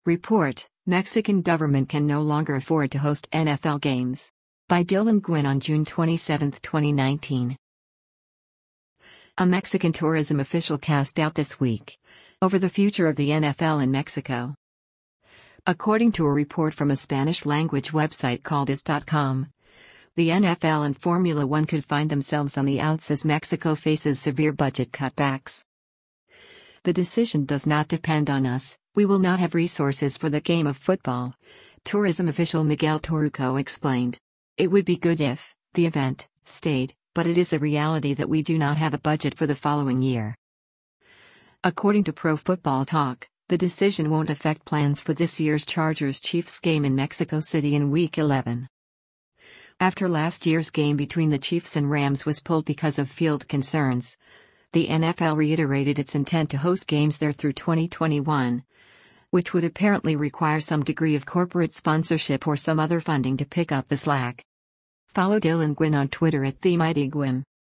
Report: Mexican government can no longer afford to host NFL games. By Dylan Gwynn on June 27, 2019. A Mexican tourism official cast doubt this week over the future of the NFL in Mexico. According to a report from a Spanish-language website called is.com, the NFL and Formula One could find themselves on the outs as Mexico faces severe budget cutbacks. The decision does not depend on us. We will not have resources for the game of football, tourism official Miguel Torruco explained. It would be good if the event stayed, but it is a reality that we do not have a budget for the following year. According to Pro Football Talk, the decision won't affect plans for this year's Chargers-Chiefs game in Mexico City in Week 11. After last year's game between the Chiefs and Rams was pulled because of field concerns, the NFL reiterated its intent to host games there through 2021, which would apparently require some degree of corporate sponsorship or some other funding to pick up the slack. Follow Dylan Gwynn on Twitter @TheMightyGwynn.